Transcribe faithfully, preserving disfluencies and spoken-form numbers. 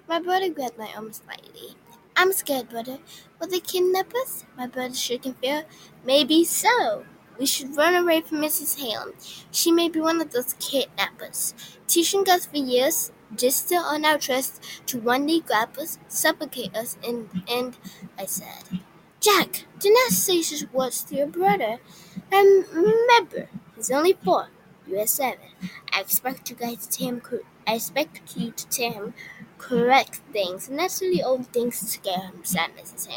My brother grabbed my arm slightly. I'm scared, brother. Will they kidnap us? My brother shook in fear. Maybe so. We should run away from Missus Halem. She may be one of those kidnappers, teaching us for years, just to earn our trust, to one day grab us, suffocate us, and, and I said, Jack, do not say such words to your brother. And remember, he's only four. You're seven. I expect you guys to tell him. cor- I expect you to tell him correct things, not silly old things to scare him, said Missus Hale.